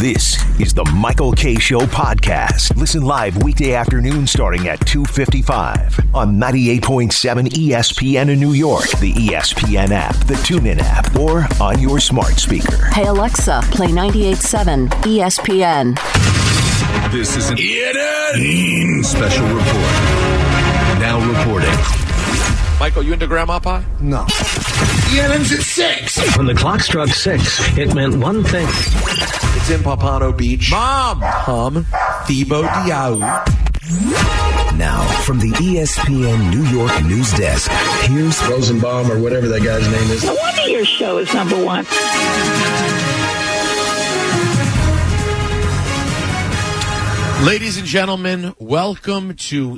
This is the Michael Kay Show podcast. Listen live weekday afternoon starting at 2:55 on 98.7 ESPN in New York, the ESPN app, the TuneIn app, or on your smart speaker. Hey Alexa, play 98.7 ESPN. This is an ENN special report. Now reporting. Michael, you into grandma pie? No. ENN's at 6. When the clock struck 6, it meant one thing. It's in Pompano Beach. Mom! Thibaut Diallo. Now, from the ESPN New York news desk, here's Rosenbaum or whatever that guy's name is. No wonder your show is number one. Ladies and gentlemen, welcome to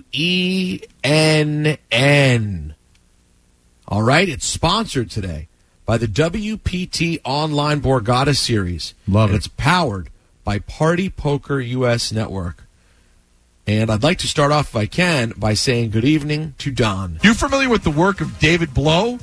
ENN. All right, it's sponsored today by the WPT Online Borgata Series. Love it. It's powered by Party Poker US Network. And I'd like to start off, if I can, by saying good evening to Don. You familiar with the work of David Blow?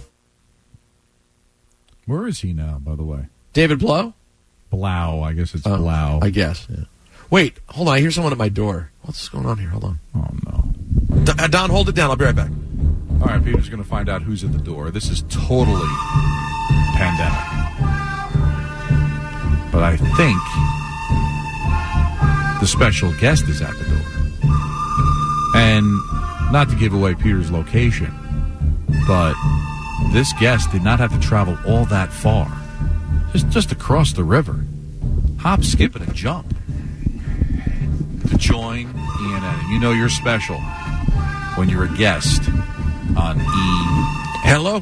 Where is he now, by the way? David Blow? Blau, I guess it's Blau. I guess, yeah. Wait, hold on, I hear someone at my door. What's going on here? Hold on. Oh, no. Don, hold it down. I'll be right back. All right, Peter's going to find out who's at the door. This is totally pandemic. But I think the special guest is at the door. And not to give away Peter's location, but this guest did not have to travel all that far. Just across the river. Hop, skip, and a jump. To join ENN. And you know you're special when you're a guest on Hello?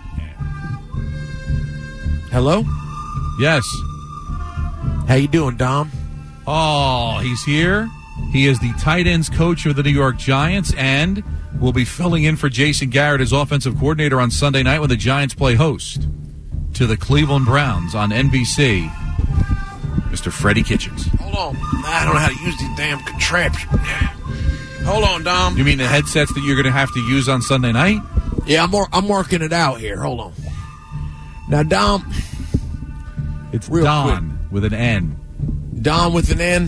Hello? Yes. How you doing, Dom? Oh, he's here. He is the tight ends coach of the New York Giants and will be filling in for Jason Garrett as offensive coordinator on Sunday night when the Giants play host to the Cleveland Browns on NBC. Mr. Freddie Kitchens. Hold on. I don't know how to use these damn contraptions. Hold on, Dom. You mean the headsets that you're going to have to use on Sunday night? Yeah, I'm working it out here. Hold on. Now, Dom. It's real Don quick. with an N. Don with an N.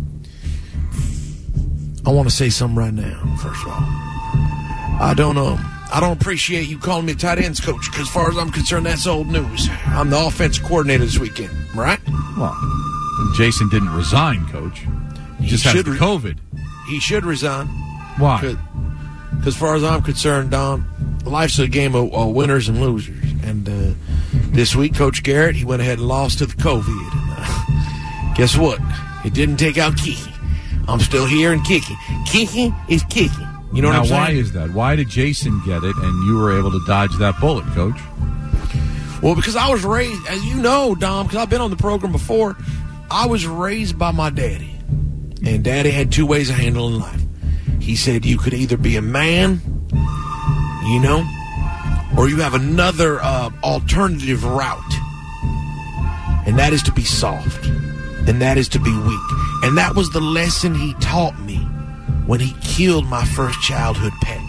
I want to say something right now, first of all. I don't appreciate you calling me a tight ends coach, because as far as I'm concerned, that's old news. I'm the offensive coordinator this weekend, right? Well, Jason didn't resign, Coach. He just had COVID. He should resign. Why? Because as far as I'm concerned, Don, life's a game of winners and losers. And this week, Coach Garrett, he went ahead and lost to the COVID. And, guess what? It didn't take out Kiki. I'm still here and kicking. Kiki is kicking. You know what I'm saying? Now, why is that? Why did Jason get it and you were able to dodge that bullet, Coach? Well, because I was raised, as you know, Dom, because I've been on the program before, I was raised by my daddy. And Daddy had two ways of handling life. He said you could either be a man, you know, or you have another alternative route. And that is to be soft. And that is to be weak. And that was the lesson he taught me when he killed my first childhood pet.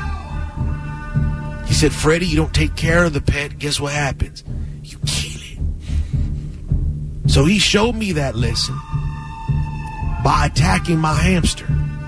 He said, Freddie, you don't take care of the pet, guess what happens? You kill it. So he showed me that lesson by attacking my hamster.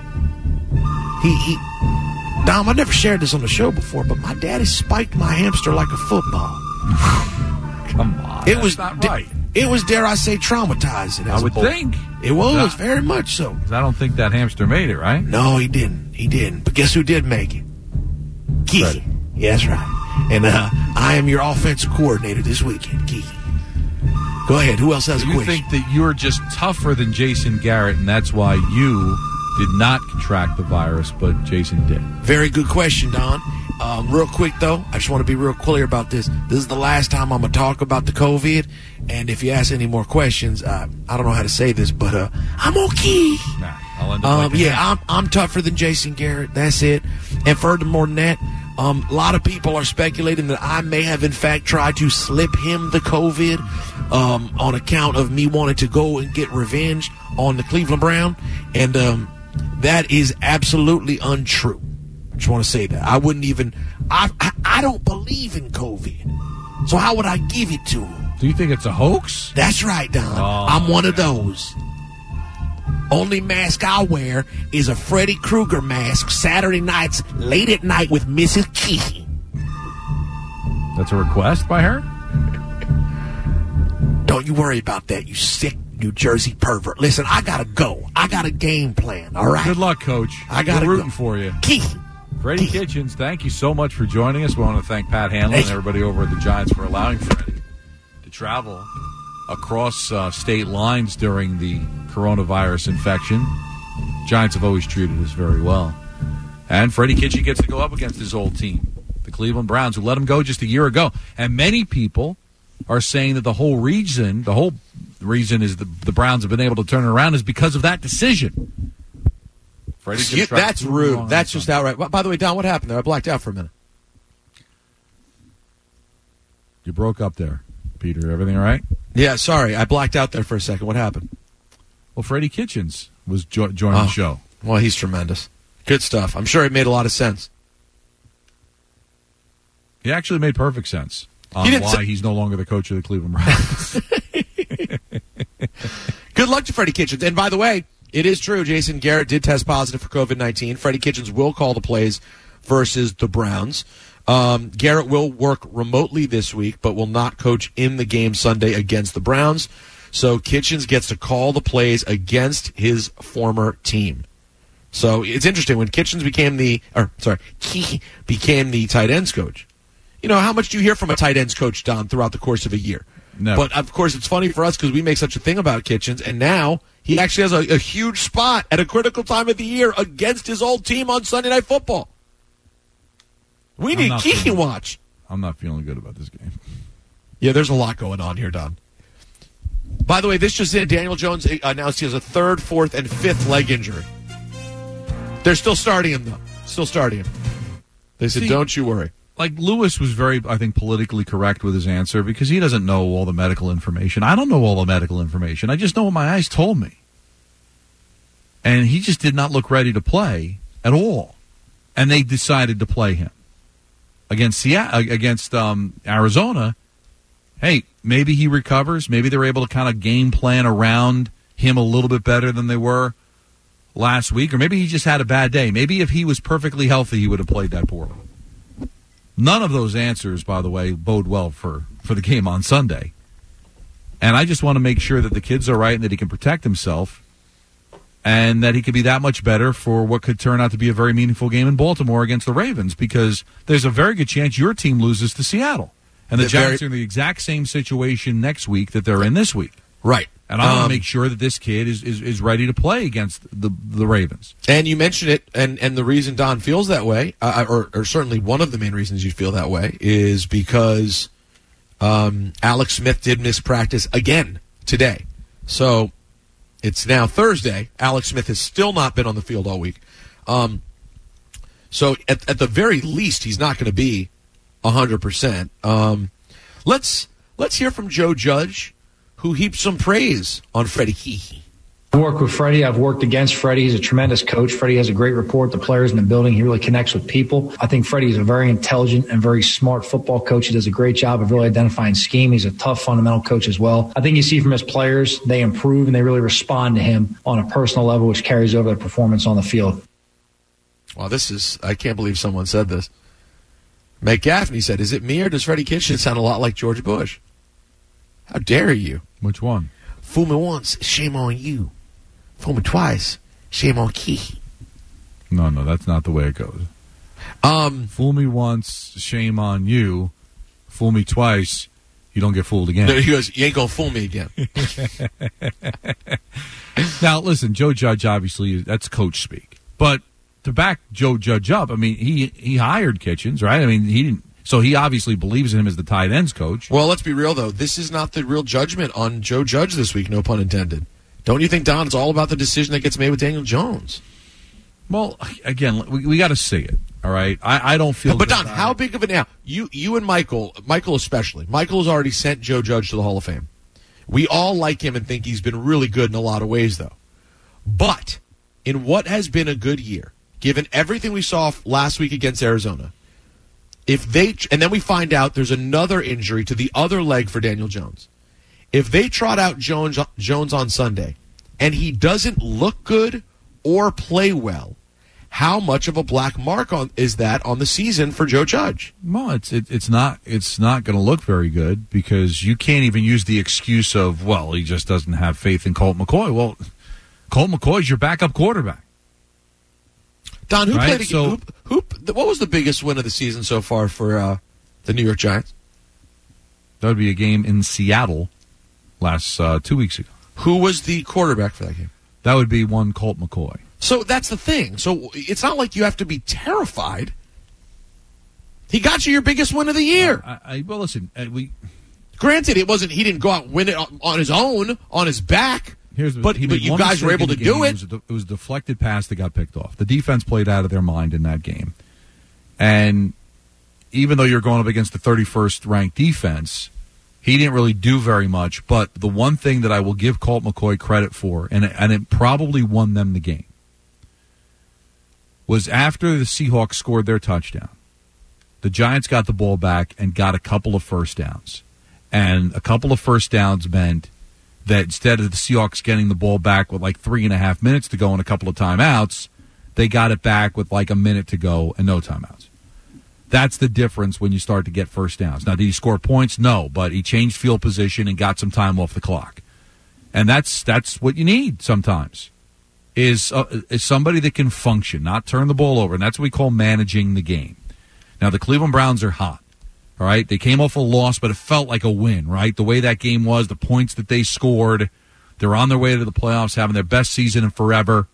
Dom, I never shared this on the show before, but my daddy spiked my hamster like a football. Come on. It was not right. It was, dare I say, traumatizing. I would think. It was, very much so. I don't think that hamster made it, right? No, he didn't. He didn't. But guess who did make it? Kiki. Yeah, that's right. And I am your offensive coordinator this weekend, Kiki. Go ahead. Who else has a question? You think that you're just tougher than Jason Garrett, and that's why you did not contract the virus, but Jason did? Very good question, Don. Real quick, though, I just want to be real clear about this. This is the last time I'm going to talk about the COVID. And if you ask any more questions, I don't know how to say this, but I'm okay. Nah, I'll end up like yeah, I'm tougher than Jason Garrett. That's it. And furthermore than that, a lot of people are speculating that I may have, in fact, tried to slip him the COVID on account of me wanting to go and get revenge on the Cleveland Browns. And that is absolutely untrue. I just want to say that. I wouldn't even – I don't believe in COVID. So how would I give it to him? Do you think it's a hoax? That's right, Don. I'm one of those. Only mask I'll wear is a Freddy Krueger mask Saturday nights late at night with Mrs. Kiki. That's a request by her? Don't you worry about that, you sick New Jersey pervert. Listen, I gotta go. I got a game plan, all right? Good luck, Coach. We're rooting for you. Kiki. Freddie Kitchens, thank you so much for joining us. We want to thank Pat Hanlon and everybody over at the Giants for allowing Freddie to travel across state lines during the coronavirus infection. Giants have always treated us very well. And Freddie Kitchen gets to go up against his old team, the Cleveland Browns, who let him go just a year ago. And many people are saying that the whole reason is the Browns have been able to turn it around is because of that decision. That's rude. That's just outright. By the way, Don, what happened there? I blacked out for a minute. You broke up there, Peter. Everything all right? Yeah, sorry. I blacked out there for a second. What happened? Well, Freddie Kitchens was joining the show. Well, he's tremendous. Good stuff. I'm sure it made a lot of sense. He actually made perfect sense on why he's no longer the coach of the Cleveland Browns. Good luck to Freddie Kitchens. And by the way, it is true, Jason Garrett did test positive for COVID-19. Freddie Kitchens will call the plays versus the Browns. Garrett will work remotely this week, but will not coach in the game Sunday against the Browns. So Kitchens gets to call the plays against his former team. So it's interesting when Kitchens became the tight ends coach. You know, how much do you hear from a tight ends coach, Don, throughout the course of a year? No. But, of course, it's funny for us because we make such a thing about Kitchens, and now he actually has a huge spot at a critical time of the year against his old team on Sunday Night Football. We need Kiki watch. I'm not feeling good about this game. Yeah, there's a lot going on here, Don. By the way, this just in, Daniel Jones announced he has a third, fourth, and fifth leg injury. They're still starting him, though. Still starting him. They said, don't you worry. Like, Lewis was very, I think, politically correct with his answer because he doesn't know all the medical information. I don't know all the medical information. I just know what my eyes told me. And he just did not look ready to play at all. And they decided to play him. Against Arizona, hey, maybe he recovers. Maybe they're able to kind of game plan around him a little bit better than they were last week. Or maybe he just had a bad day. Maybe if he was perfectly healthy, he would have played that poorly. None of those answers, by the way, bode well for the game on Sunday. And I just want to make sure that the kid's all right and that he can protect himself and that he could be that much better for what could turn out to be a very meaningful game in Baltimore against the Ravens because there's a very good chance your team loses to Seattle. And the Giants are in the exact same situation next week that they're in this week. Right. And I want to make sure that this kid is ready to play against the Ravens. And you mentioned it, and the reason Don feels that way, or certainly one of the main reasons you feel that way, is because Alex Smith did miss practice again today. So it's now Thursday. Alex Smith has still not been on the field all week. So at the very least, he's not going to be 100%. Let's hear from Joe Judge, who heaped some praise on Freddie Kiki. I work with Freddie. I've worked against Freddie. He's a tremendous coach. Freddie has a great rapport with the players in the building. He really connects with people. I think Freddie is a very intelligent and very smart football coach. He does a great job of really identifying scheme. He's a tough, fundamental coach as well. I think you see from his players, they improve and they really respond to him on a personal level, which carries over their performance on the field. Wow, I can't believe someone said this. Meg Gaffney said, is it me or does Freddie Kitchen sound a lot like George Bush? How dare you? Which one? Fool me once, shame on you. Fool me twice, shame on Kiki. No, that's not the way it goes. Fool me once, shame on you. Fool me twice, you don't get fooled again. No, he goes, you ain't gonna fool me again. Now, listen, Joe Judge, obviously, that's coach speak. But to back Joe Judge up, I mean, he hired Kitchens, right? I mean, he didn't. So he obviously believes in him as the tight ends coach. Well, let's be real, though. This is not the real judgment on Joe Judge this week, no pun intended. Don't you think, Don, it's all about the decision that gets made with Daniel Jones? Well, again, we got to see it, all right? I don't feel... But, Don, how big of a... Now, you and Michael especially, Michael has already sent Joe Judge to the Hall of Fame. We all like him and think he's been really good in a lot of ways, though. But in what has been a good year, given everything we saw last week against Arizona, and then we find out there's another injury to the other leg for Daniel Jones. If they trot out Jones on Sunday and he doesn't look good or play well, how much of a black mark is that on the season for Joe Judge? Well, it's not going to look very good because you can't even use the excuse of, well, he just doesn't have faith in Colt McCoy. Well, Colt McCoy's your backup quarterback. Don, who right? played again? What was the biggest win of the season so far for the New York Giants? That would be a game in Seattle last 2 weeks ago. Who was the quarterback for that game? That would be one Colt McCoy. So that's the thing. So it's not like you have to be terrified. He got you your biggest win of the year. Well, listen, Granted, it wasn't. He didn't go out and win it on his own, on his back. But you guys were able to do it. It was a deflected pass that got picked off. The defense played out of their mind in that game. And even though you're going up against the 31st ranked defense, he didn't really do very much. But the one thing that I will give Colt McCoy credit for, and it probably won them the game, was after the Seahawks scored their touchdown, the Giants got the ball back and got a couple of first downs. And a couple of first downs meant that instead of the Seahawks getting the ball back with like 3.5 minutes to go and a couple of timeouts, they got it back with like a minute to go and no timeouts. That's the difference when you start to get first downs. Now, did he score points? No, but he changed field position and got some time off the clock. And that's what you need sometimes, is somebody that can function, not turn the ball over. And that's what we call managing the game. Now, the Cleveland Browns are hot. All right, they came off a loss, but it felt like a win, right? The way that game was, the points that they scored, they're on their way to the playoffs, having their best season in forever.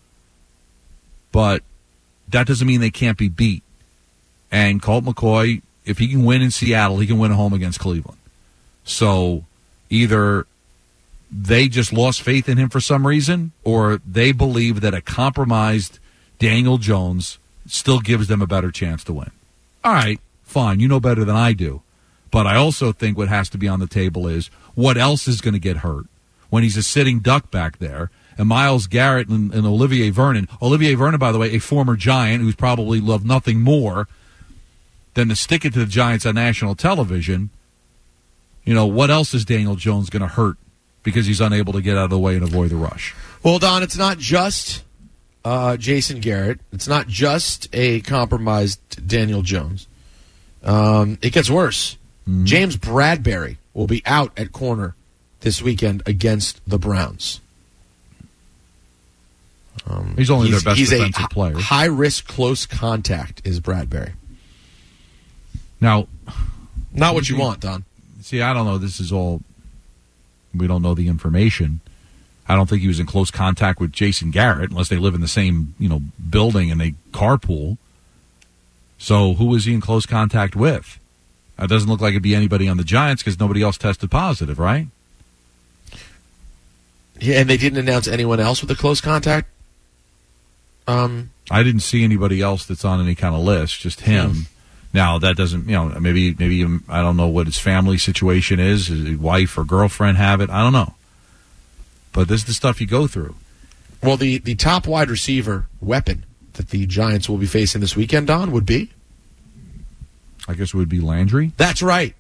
But that doesn't mean they can't be beat. And Colt McCoy, if he can win in Seattle, he can win at home against Cleveland. So either they just lost faith in him for some reason, or they believe that a compromised Daniel Jones still gives them a better chance to win. All right. Fine, you know better than I do. But I also think what has to be on the table is what else is going to get hurt when he's a sitting duck back there. And Myles Garrett and Olivier Vernon. Olivier Vernon, by the way, a former Giant who's probably loved nothing more than to stick it to the Giants on national television. You know, what else is Daniel Jones going to hurt because he's unable to get out of the way and avoid the rush? Well, Don, it's not just Jason Garrett. It's not just a compromised Daniel Jones. It gets worse. Mm-hmm. James Bradberry will be out at corner this weekend against the Browns. He's only their best defensive player. High-risk, close contact is Bradberry. Now, not what you want, Don. See, I don't know. This is all, we don't know the information. I don't think he was in close contact with Jason Garrett unless they live in the same, building and they carpool. So who was he in close contact with? It doesn't look like it'd be anybody on the Giants because nobody else tested positive, right? Yeah, and they didn't announce anyone else with a close contact? I didn't see anybody else that's on any kind of list, just him. Now, that doesn't, maybe I don't know what his family situation is. His wife or girlfriend have it. I don't know. But this is the stuff you go through. Well, the top wide receiver weapon that the Giants will be facing this weekend, Don, would be? I guess it would be Landry. That's right.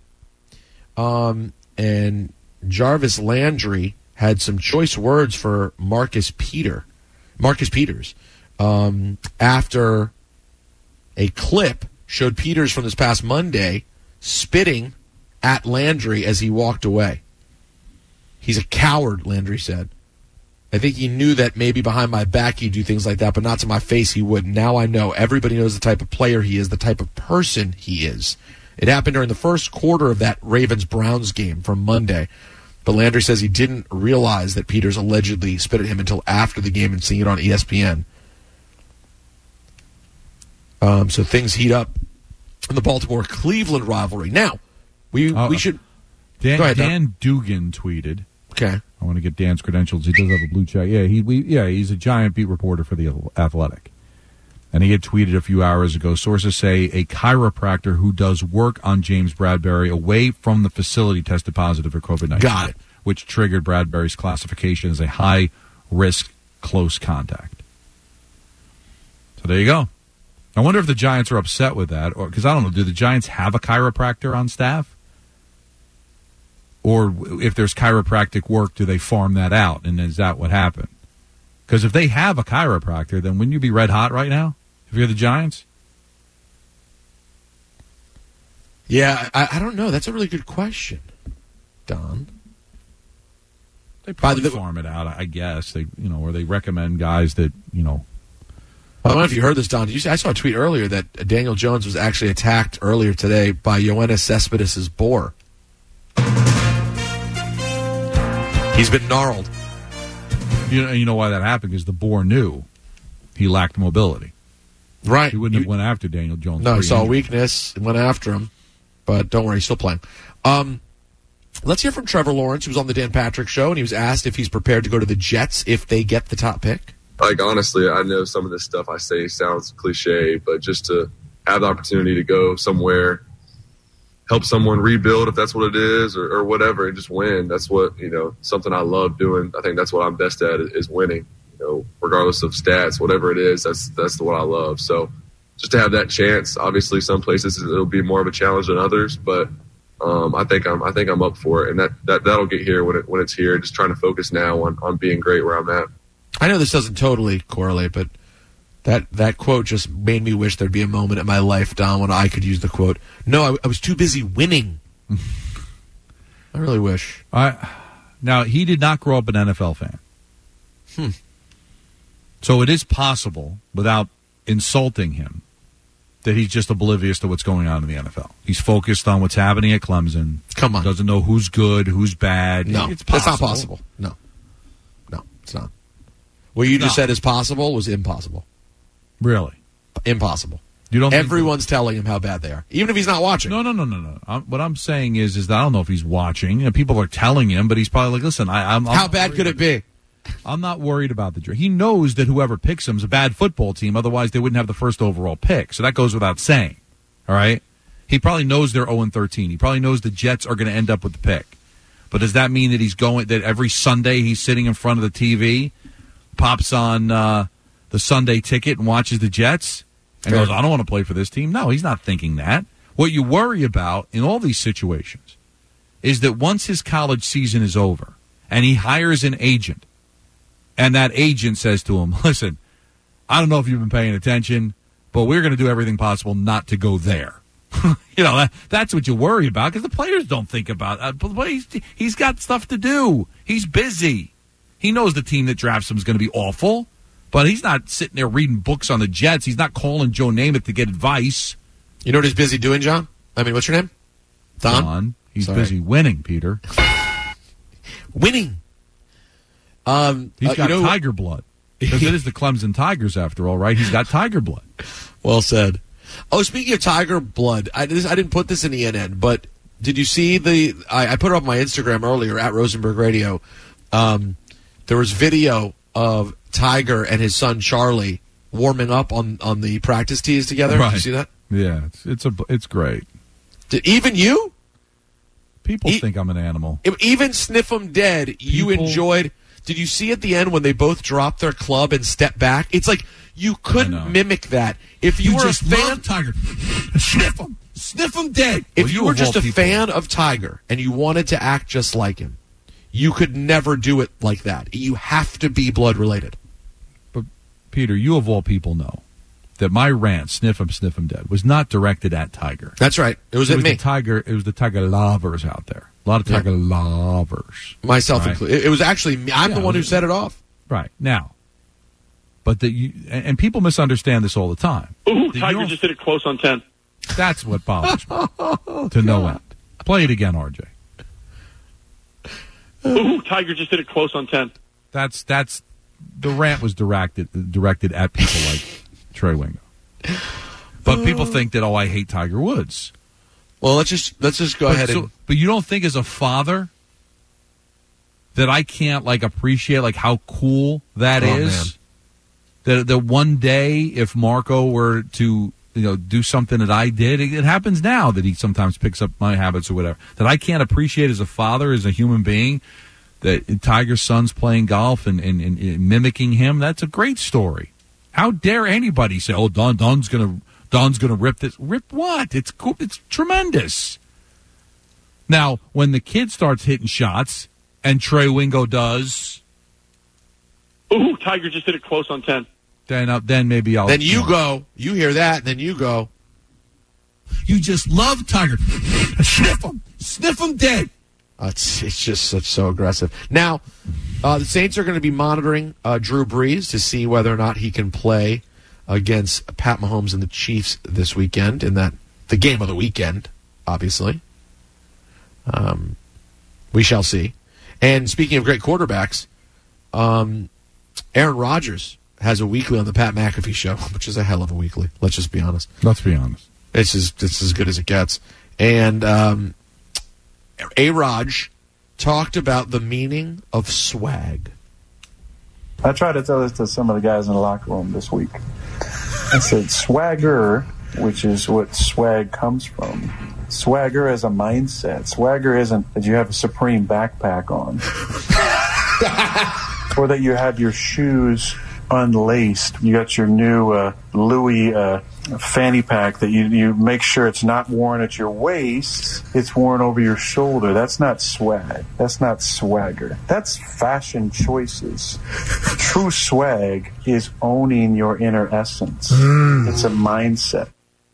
And Jarvis Landry had some choice words for Marcus Peters after a clip showed Peters from this past Monday spitting at Landry as he walked away. He's a coward, Landry said. I think he knew that maybe behind my back he'd do things like that, but not to my face he wouldn't. Now I know. Everybody knows the type of player he is, the type of person he is. It happened during the first quarter of that Ravens-Browns game from Monday. But Landry says he didn't realize that Peters allegedly spit at him until after the game and seeing it on ESPN. So things heat up in the Baltimore-Cleveland rivalry. Now, we should... Go ahead, Dan Dugan tweeted. Okay. I want to get Dan's credentials. He does have a blue check. Yeah, he's a Giant beat reporter for The Athletic. And he had tweeted a few hours ago, sources say a chiropractor who does work on James Bradberry away from the facility tested positive for COVID-19. Got it. Which triggered Bradberry's classification as a high-risk close contact. So there you go. I wonder if the Giants are upset with that, or because I don't know, do the Giants have a chiropractor on staff? Or if there's chiropractic work, do they farm that out, and is that what happened? Because if they have a chiropractor, then wouldn't you be red hot right now if you're the Giants? Yeah, I don't know. That's a really good question, Don. They probably farm it out, I guess. They, or they recommend guys that, I don't know if you heard this, Don. Did you see, I saw a tweet earlier that Daniel Jones was actually attacked earlier today by Yoenis Cespedes' boar. He's been gnarled. You know why that happened? Because the boar knew he lacked mobility. Right. He wouldn't have went after Daniel Jones. No, he saw a weakness and went after him. But don't worry, he's still playing. Let's hear from Trevor Lawrence, who was on the Dan Patrick Show, and he was asked if he's prepared to go to the Jets if they get the top pick. Honestly, I know some of this stuff I say sounds cliche, but just to have the opportunity to go somewhere, help someone rebuild if that's what it is, or whatever, and just win. That's what, something I love doing. I think that's what I'm best at is winning, regardless of stats, whatever it is, that's what I love. So just to have that chance, obviously some places it'll be more of a challenge than others, but I think I'm up for it, and that'll get here when it's here. Just trying to focus now on being great where I'm at. I know this doesn't totally correlate, but that quote just made me wish there'd be a moment in my life, Don, when I could use the quote. No, I was too busy winning. I really wish. Now, he did not grow up an NFL fan. So it is possible, without insulting him, that he's just oblivious to what's going on in the NFL. He's focused on what's happening at Clemson. Come on. Doesn't know who's good, who's bad. No, it's possible. That's not possible. No, it's not. What you just said is possible was impossible. Really? Impossible. You don't. Everyone's telling him how bad they are, even if he's not watching. No. What I'm saying is that I don't know if he's watching. People are telling him, but he's probably like, "Listen, I'm how bad could it be?" I'm not worried about the draft. He knows that whoever picks him is a bad football team. Otherwise, they wouldn't have the first overall pick. So that goes without saying. All right. He probably knows they're 0-13. He probably knows the Jets are going to end up with the pick. But does that mean that that every Sunday he's sitting in front of the TV, pops on the Sunday ticket and watches the Jets and goes, I don't want to play for this team? No, he's not thinking that. What you worry about in all these situations is that once his college season is over and he hires an agent, and that agent says to him, listen, I don't know if you've been paying attention, but we're going to do everything possible not to go there. That's what you worry about, because the players don't think about it. He's got stuff to do. He's busy. He knows the team that drafts him is going to be awful, but he's not sitting there reading books on the Jets. He's not calling Joe Namath to get advice. You know what he's busy doing, John? I mean, what's your name? Don? He's busy winning, Peter. Winning. He's got tiger blood. Because it is the Clemson Tigers, after all, right? He's got tiger blood. Well said. Oh, speaking of tiger blood, I didn't put this in the NN, but did you see I put it up on my Instagram earlier, at Rosenberg Radio. There was video of Tiger and his son Charlie warming up on the practice tees together. Right. Did you see that? Yeah, it's great. Even you? People think I'm an animal. Even Sniff 'em Dead, you enjoyed. Did you see at the end when they both dropped their club and stepped back? It's like you couldn't mimic that. If you were just a fan of Tiger, sniff him dead. If you were just a fan of Tiger and you wanted to act just like him, you could never do it like that. You have to be blood related. But Peter, you of all people know that my rant, sniff him dead, was not directed at Tiger. That's right. It was at me. It was the Tiger lovers out there. A lot of Tiger lovers. Myself included. It was actually me. I'm the one who set it off. Right. Now. But and people misunderstand this all the time. Ooh, Tiger just hit it close on 10. That's what bothers me to no end. Play it again, RJ. Ooh, Tiger just hit it close on 10. That's the rant was directed at people like Trey Wingo. But people think that, I hate Tiger Woods. Well, let's just go ahead and. But you don't think as a father that I can't appreciate how cool that is? Man. That one day if Marco were to do something that I did, it happens now that he sometimes picks up my habits or whatever, that I can't appreciate as a father, as a human being, that Tiger's son's playing golf and mimicking him. That's a great story. How dare anybody say, "Oh, Don's gonna rip this"? Rip what? It's cool. It's tremendous. Now, when the kid starts hitting shots, and Trey Wingo does, Ooh, Tiger just hit it close on 10. Then maybe I'll. Then you go. You hear that, and then you go. You just love Tiger. Sniff him dead. It's just so aggressive. Now, the Saints are going to be monitoring Drew Brees to see whether or not he can play against Pat Mahomes and the Chiefs this weekend in the game of the weekend, obviously. We shall see. And speaking of great quarterbacks, Aaron Rodgers has a weekly on the Pat McAfee show, which is a hell of a weekly. Let's just be honest. Let's be honest. It's as good as it gets. And A-Raj talked about the meaning of swag. I tried to tell this to some of the guys in the locker room this week. I said swagger, which is what swag comes from. Swagger is a mindset. Swagger isn't that you have a Supreme backpack on. Or that you have your shoes unlaced. You got your new Louis fanny pack that you make sure it's not worn at your waist. It's worn over your shoulder. That's not swag. That's not swagger. That's fashion choices. True swag is owning your inner essence. It's a mindset.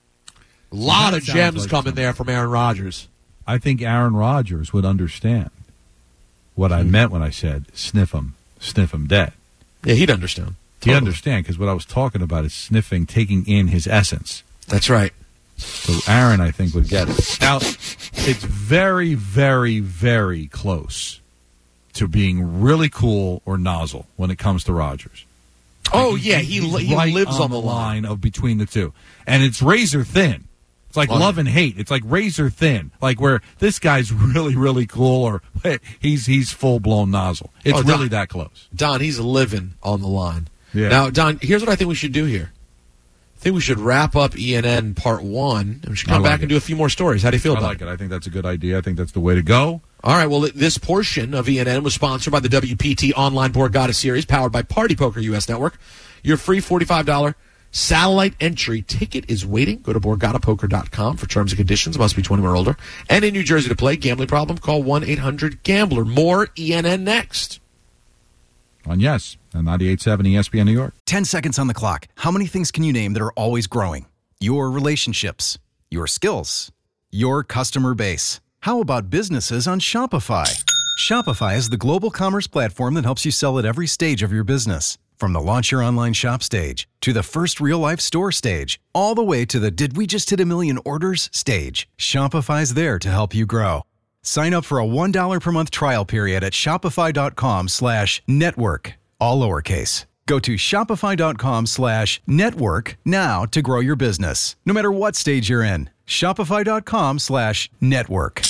A lot of gems coming there from Aaron Rodgers. I think Aaron Rodgers would understand what I meant when I said sniff him dead. Yeah, he'd understand. He'd understand, because what I was talking about is sniffing, taking in his essence. That's right. So Aaron, I think, would get it. Now, it's very, very, very close to being really cool or nozzle when it comes to Rodgers. Oh, yeah, he lives on the line of between the two. And it's razor thin. It's like love and hate. It's like razor thin. Like where this guy's really, really cool, or he's full-blown nozzle. It's really that close. Don, he's living on the line. Yeah. Now, Don, here's what I think we should do here. I think we should wrap up ENN Part 1, and we should come back and do a few more stories. How do you feel about it? I like it. I think that's a good idea. I think that's the way to go. All right, well, this portion of ENN was sponsored by the WPT Online Borgata Series, powered by Party Poker US Network. Your free $45 satellite entry ticket is waiting. Go to BorgataPoker.com for terms and conditions. Must be 21 or older. And in New Jersey to play. Gambling problem? Call 1-800-GAMBLER. More ENN next. On Yes, and 98.7 ESPN New York. 10 seconds on the clock. How many things can you name that are always growing? Your relationships, your skills, your customer base. How about businesses on Shopify? Shopify is the global commerce platform that helps you sell at every stage of your business. From the launch your online shop stage, to the first real-life store stage, all the way to the did we just hit 1 million orders stage. Shopify's there to help you grow. Sign up for a $1 per month trial period at shopify.com/network, all lowercase. Go to shopify.com/network now to grow your business, no matter what stage you're in. Shopify.com/network.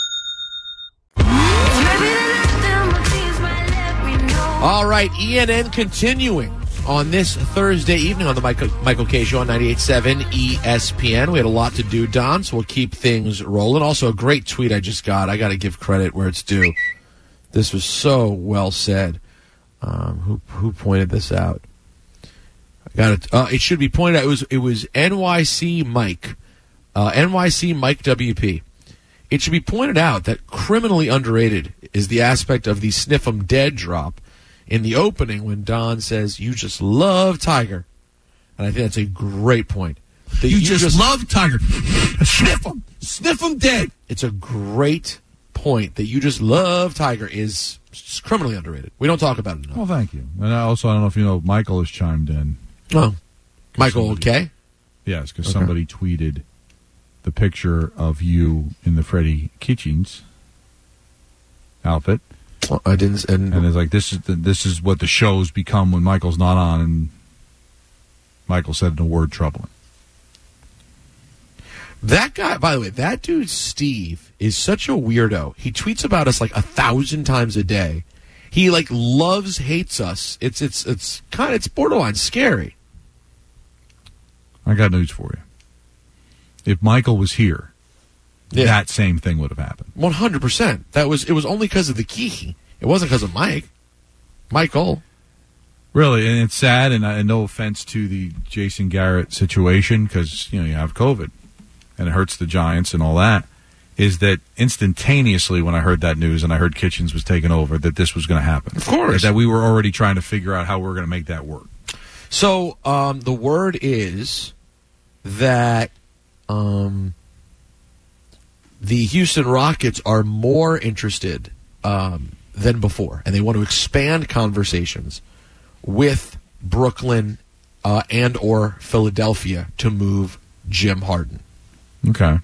All right, ENN continuing on this Thursday evening on the Michael K. Show on 98.7 ESPN. We had a lot to do, Don, so we'll keep things rolling. Also, a great tweet I just got. I got to give credit where it's due. This was so well said. Who pointed this out? I got it. It should be pointed out. It was NYC Mike, NYC Mike WP. It should be pointed out that criminally underrated is the aspect of the sniff 'em dead drop in the opening when Don says, "You just love Tiger," and I think that's a great point. You just love Tiger. Sniff him dead. It's a great point that you just love Tiger is criminally underrated. We don't talk about it enough. Well, thank you. And I don't know if you know, Michael has chimed in. Oh, Michael, okay? Yes, because somebody tweeted the picture of you in the Freddie Kitchens outfit. Well, I didn't, and it's like this is what the show's become when Michael's not on, and Michael said in a word, troubling. That guy, by the way, that dude Steve is such a weirdo. He tweets about us like 1,000 times a day. He like loves, hates us. It's borderline scary. I got news for you. If Michael was here, that same thing would have happened. 100%. It was only because of the key. It wasn't because of Michael. Really, and it's sad, and no offense to the Jason Garrett situation, because you have COVID, and it hurts the Giants and all that, is that instantaneously when I heard that news and I heard Kitchens was taking over, that this was going to happen. Of course. That we were already trying to figure out how we were going to make that work. So the word is that the Houston Rockets are more interested than before, and they want to expand conversations with Brooklyn and or Philadelphia to move Jim Harden. Okay.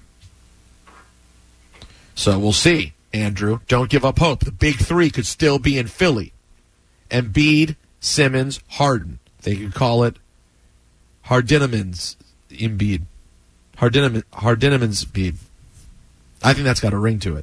So we'll see, Andrew. Don't give up hope. The big three could still be in Philly. Embiid, Simmons, Harden. They could call it Hardenimans Embiid. Hardenimans Embiid. I think that's got a ring to it.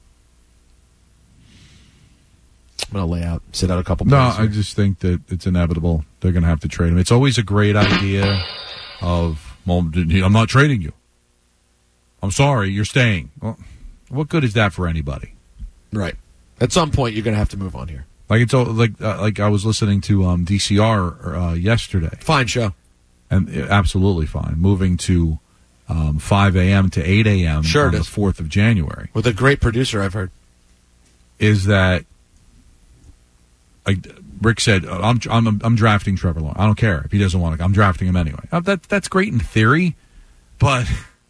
I'm going to lay out, sit out a couple minutes. No, I just think that it's inevitable. They're going to have to trade him. It's always a great idea of, well, I'm not trading you. I'm sorry, you're staying. Well, what good is that for anybody? Right. At some point, you're going to have to move on here. Like it's like I was listening to DCR yesterday. Fine show. And absolutely fine. Moving to 5 a.m. to 8 a.m. on the 4th of January. With a great producer, I've heard. Is that, like Rick said, I'm drafting Trevor Lawrence. I don't care if he doesn't want to. I'm drafting him anyway. That's great in theory, but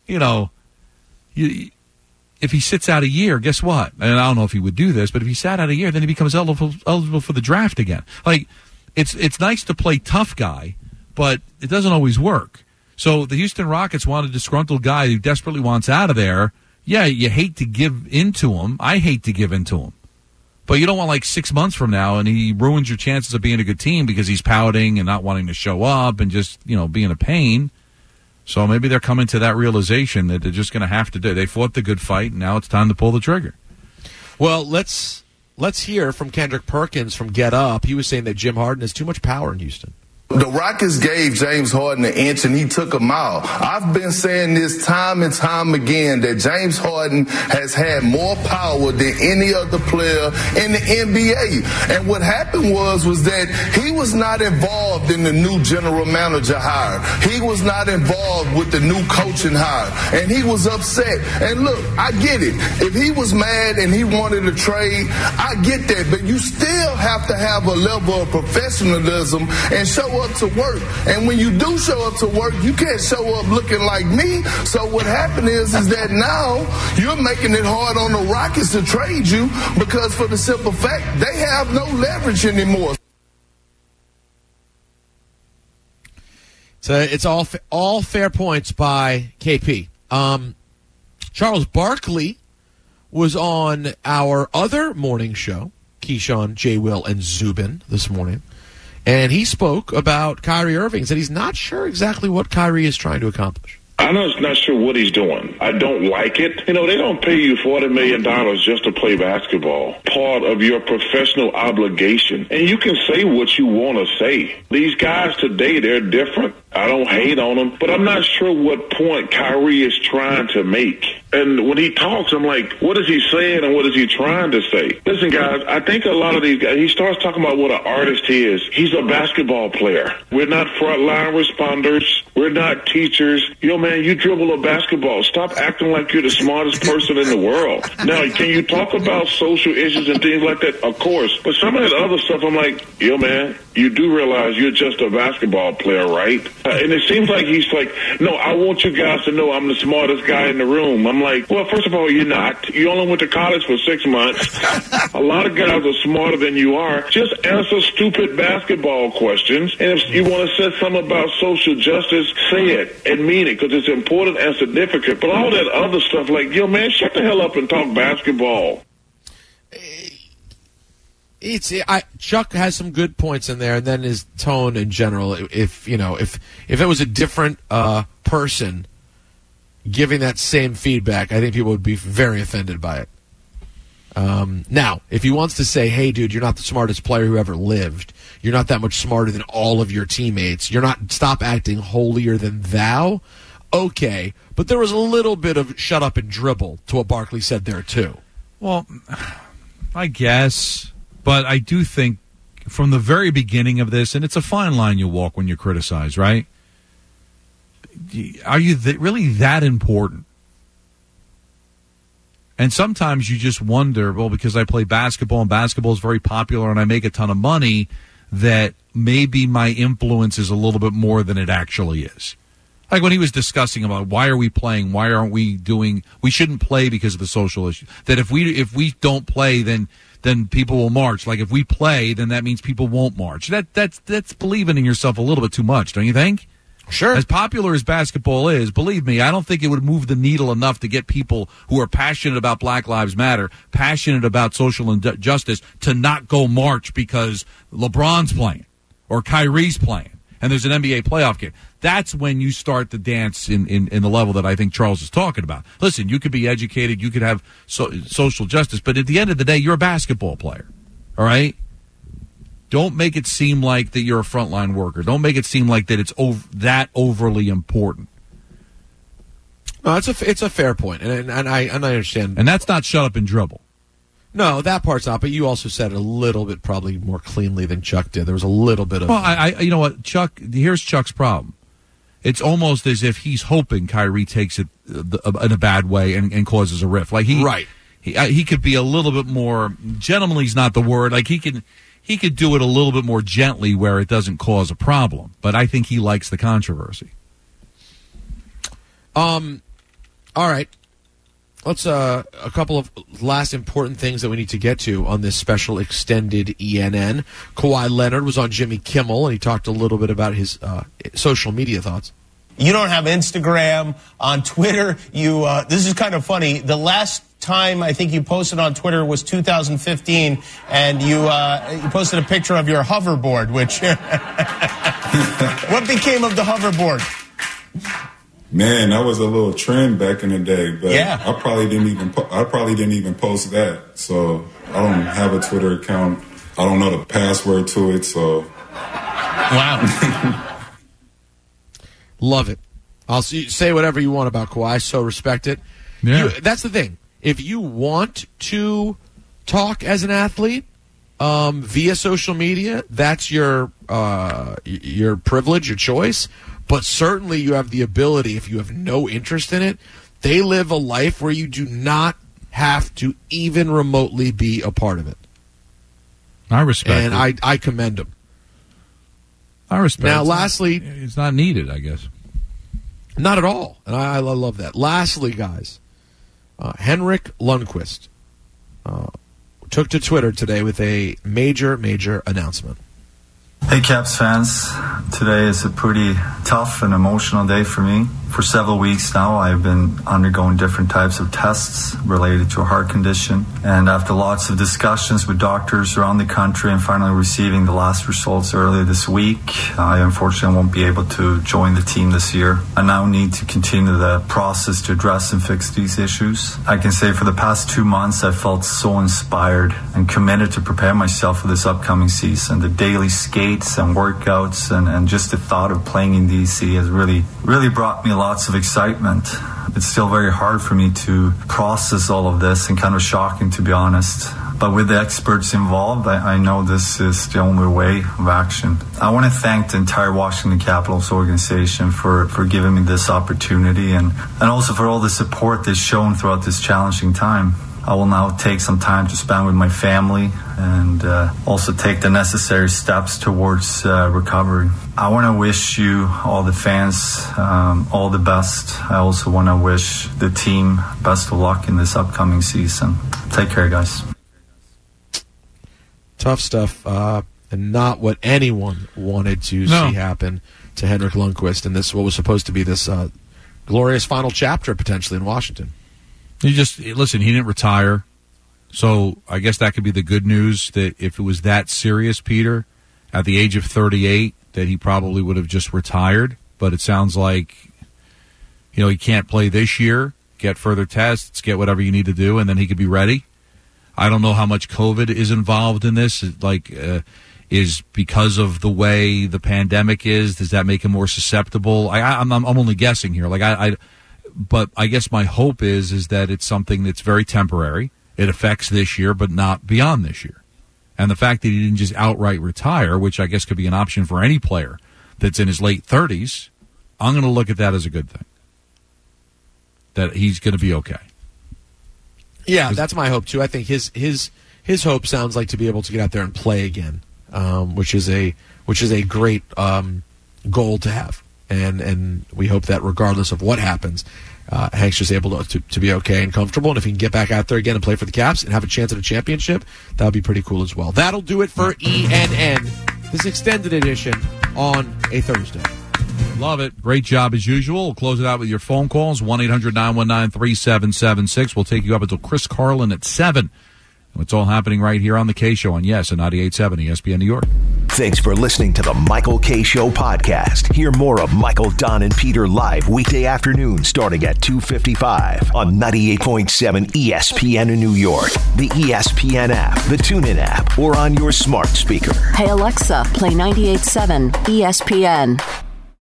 if he sits out a year, guess what? And I don't know if he would do this, but if he sat out a year, then he becomes eligible for the draft again. Like, it's nice to play tough guy, but it doesn't always work. So the Houston Rockets want a disgruntled guy who desperately wants out of there. Yeah, you hate to give into him. I hate to give into him. But you don't want, like, 6 months from now, and he ruins your chances of being a good team because he's pouting and not wanting to show up and just, being a pain. So maybe they're coming to that realization that they're just going to have to do. They fought the good fight, and now it's time to pull the trigger. Well, let's hear from Kendrick Perkins from Get Up. He was saying that Jim Harden has too much power in Houston. The Rockets gave James Harden an inch and he took a mile. I've been saying this time and time again that James Harden has had more power than any other player in the NBA. And what happened was that he was not involved in the new general manager hire. He was not involved with the new coaching hire. And he was upset. And look, I get it. If he was mad and he wanted a trade, I get that. But you still have to have a level of professionalism and show up to work. And when you do show up to work, you can't show up looking like me. So what happened is that now you're making it hard on the Rockets to trade you because for the simple fact they have no leverage anymore. So it's all fair points by KP. Charles Barkley was on our other morning show, Keyshawn, J. Will, and Zubin this morning. And he spoke about Kyrie Irving, said he's not sure exactly what Kyrie is trying to accomplish. I'm not sure what he's doing. I don't like it. They don't pay you $40 million just to play basketball. Part of your professional obligation. And you can say what you want to say. These guys today, they're different. I don't hate on them, but I'm not sure what point Kyrie is trying to make. And when he talks, I'm like, what is he saying and what is he trying to say? Listen, guys, I think a lot of these guys, he starts talking about what an artist he is. He's a basketball player. We're not frontline responders. We're not teachers. Man, you dribble a basketball. Stop acting like you're the smartest person in the world. Now, can you talk about social issues and things like that? Of course. But some of that other stuff, I'm like, man, you do realize you're just a basketball player, right? And it seems like he's like, no, I want you guys to know I'm the smartest guy in the room. I'm like, well, first of all, you're not. You only went to college for 6 months. A lot of guys are smarter than you are. Just answer stupid basketball questions. And if you want to say something about social justice, say it and mean it because it's important and significant. But all that other stuff, like, man, shut the hell up and talk basketball. Chuck has some good points in there, and then his tone in general. If it was a different person giving that same feedback, I think people would be very offended by it. Now, if he wants to say, "Hey, dude, you're not the smartest player who ever lived. You're not that much smarter than all of your teammates. Stop acting holier than thou." Okay, but there was a little bit of "shut up and dribble" to what Barkley said there too. Well, I guess. But I do think from the very beginning of this, and it's a fine line you walk when you criticize, right? Are you really that important? And sometimes you just wonder, well, because I play basketball and basketball is very popular and I make a ton of money, that maybe my influence is a little bit more than it actually is. Like when he was discussing about why are we playing, why aren't we doing, we shouldn't play because of the social issue. That if we don't play, then people will march. Like if we play, then that means people won't march. That's believing in yourself a little bit too much, don't you think? Sure. As popular as basketball is, believe me, I don't think it would move the needle enough to get people who are passionate about Black Lives Matter, passionate about social injustice, to not go march because LeBron's playing or Kyrie's playing and there's an NBA playoff game. That's when you start the dance in the level that I think Charles is talking about. Listen, you could be educated, you could have social justice, but at the end of the day, you're a basketball player, all right? Don't make it seem like that you're a frontline worker. Don't make it seem like that it's that overly important. No, it's a fair point, and I understand. And that's not shut up and dribble. No, that part's not. But you also said it a little bit probably more cleanly than Chuck did. There was a little bit of. Well, you know what, Chuck? Here's Chuck's problem. It's almost as if he's hoping Kyrie takes it in a bad way and causes a rift. Like he could be a little bit more gentlemanly's not the word. Like he could do it a little bit more gently where it doesn't cause a problem. But I think he likes the controversy. All right. Let's a couple of last important things that we need to get to on this special extended ENN. Kawhi Leonard was on Jimmy Kimmel, and he talked a little bit about his social media thoughts. You don't have Instagram, on Twitter. This is kind of funny. The last time I think you posted on Twitter was 2015, and you posted a picture of your hoverboard. Which what became of the hoverboard? Man, that was a little trend back in the day, but yeah. I probably didn't even post that. So I don't have a Twitter account. I don't know the password to it. So wow. Love it. I'll say whatever you want about Kawhi. So respect it. Yeah. That's the thing. If you want to talk as an athlete via social media, that's your privilege, your choice. But certainly you have the ability, if you have no interest in it, they live a life where you do not have to even remotely be a part of it. I respect it. And I commend them. I respect it. Now, lastly... It's not needed, I guess. Not at all. And I love that. Lastly, guys, Henrik Lundqvist took to Twitter today with a major, major announcement. Hey Caps fans, today is a pretty tough and emotional day for me. For several weeks now I've been undergoing different types of tests related to a heart condition, and after lots of discussions with doctors around the country and finally receiving the last results earlier this week, I unfortunately won't be able to join the team this year. I now need to continue the process to address and fix these issues. I can say for the past 2 months I felt so inspired and committed to prepare myself for this upcoming season. The daily skates and workouts and just the thought of playing in DC has really brought me lots of excitement. It's still very hard for me to process all of this and kind of shocking, to be honest. But with the experts involved, I know this is the only way of action. I want to thank the entire Washington Capitals organization for giving me this opportunity and also for all the support they've shown throughout this challenging time. I will now take some time to spend with my family and also take the necessary steps towards recovery. I want to wish you, all the fans, all the best. I also want to wish the team best of luck in this upcoming season. Take care, guys. Tough stuff, and not what anyone wanted to see happen to Henrik Lundqvist in this, what was supposed to be this glorious final chapter potentially in Washington. Listen, he didn't retire, so I guess that could be the good news, that if it was that serious, Peter, at the age of 38, that he probably would have just retired. But it sounds like, he can't play this year, get further tests, get whatever you need to do, and then he could be ready. I don't know how much COVID is involved in this. Is because of the way the pandemic is, does that make him more susceptible? I'm only guessing here. But I guess my hope is that it's something that's very temporary. It affects this year, but not beyond this year. And the fact that he didn't just outright retire, which I guess could be an option for any player that's in his late 30s, I'm going to look at that as a good thing. That he's going to be okay. Yeah, that's my hope too. I think his hope sounds like to be able to get out there and play again, which is a great goal to have. And we hope that regardless of what happens, Hank's just able to be okay and comfortable. And if he can get back out there again and play for the Caps and have a chance at a championship, that would be pretty cool as well. That'll do it for ENN, this extended edition on a Thursday. Love it. Great job as usual. We'll close it out with your phone calls, 1-800-919-3776. We'll take you up until Chris Carlin at 7. It's all happening right here on The K Show on Yes and 98.7 ESPN New York. Thanks for listening to the Michael K Show podcast. Hear more of Michael, Don, and Peter live weekday afternoons starting at 2:55 on 98.7 ESPN in New York, the ESPN app, the TuneIn app, or on your smart speaker. Hey Alexa, play 98.7 ESPN.